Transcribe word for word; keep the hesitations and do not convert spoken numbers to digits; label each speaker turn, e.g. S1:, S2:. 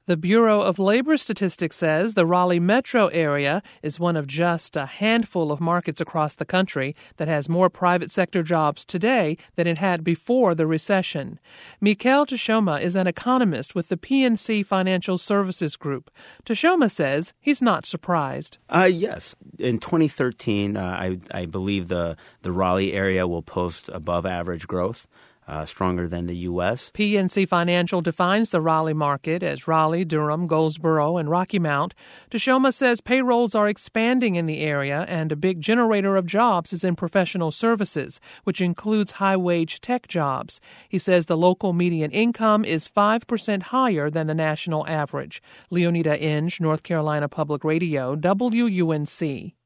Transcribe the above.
S1: The Bureau of Labor Statistics says the Raleigh metro area is one of just a handful of markets across the country that has more private sector jobs today than it had before the recession. Mikel Teshoma is an economist with the P N C Financial Services Group. Teshoma says he's not surprised.
S2: Uh, yes. In twenty thirteen, uh, I, I believe the, the Raleigh area will post above average growth. Uh, stronger than the U S.
S1: P N C Financial defines the Raleigh market as Raleigh, Durham, Goldsboro, and Rocky Mount. Teshoma says payrolls are expanding in the area, and a big generator of jobs is in professional services, which includes high-wage tech jobs. He says the local median income is five percent higher than the national average. Leonida Inge, North Carolina Public Radio, W U N C.